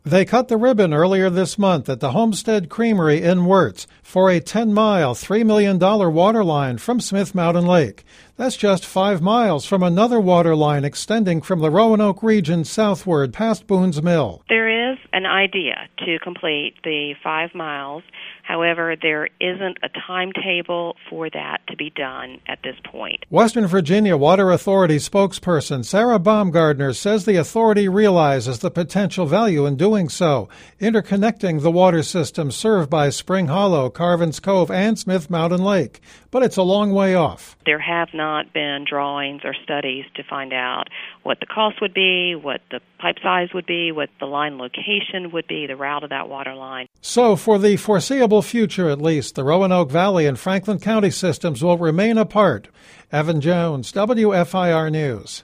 They cut the ribbon earlier this month at the Homestead Creamery in Wirtz for a 10-mile, $3 million water line from Smith Mountain Lake. That's just 5 miles from another water line extending from the Roanoke region southward past Boone's Mill. There is an idea to complete the 5 miles. However, there isn't a timetable for that to be done at this point. Western Virginia Water Authority spokesperson Sarah Baumgardner says the authority realizes the potential value in doing so, interconnecting the water system served by Spring Hollow, Carvin's Cove, and Smith Mountain Lake. But it's a long way off. There have not been drawings or studies to find out what the cost would be, what the pipe size would be, what the line location would be, the route of that water line. So for the foreseeable future, at least, the Roanoke Valley and Franklin County systems will remain apart. Evan Jones, WFIR News.